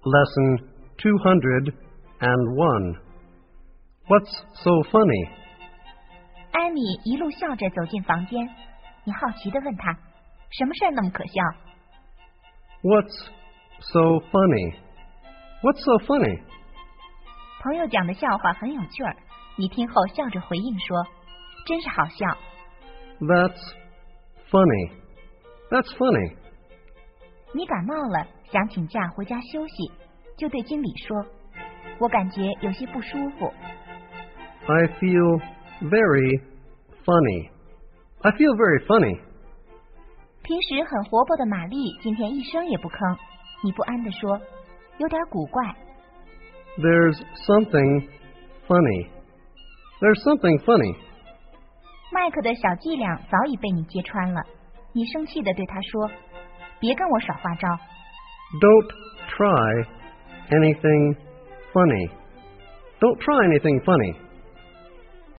Lesson 201. What's so funny? 艾米一路笑着走进房间，你好奇地问他，什么事儿那么可笑？ What's so funny? What's so funny? 朋友讲的笑话很有趣儿，你听后笑着回应说，真是好笑。 That's funny. That's funny. 你感冒了，想请假回家休息，就对经理说，我感觉有些不舒服。 I feel very funny. I feel very funny. 平时很活泼的玛丽今天一声也不吭，你不安地说，有点古怪。 There's something funny. There's something funny. 麦克的小伎俩早已被你揭穿了，你生气地对他说，别跟我耍花招。 Don't try anything funny. Don't try anything funny.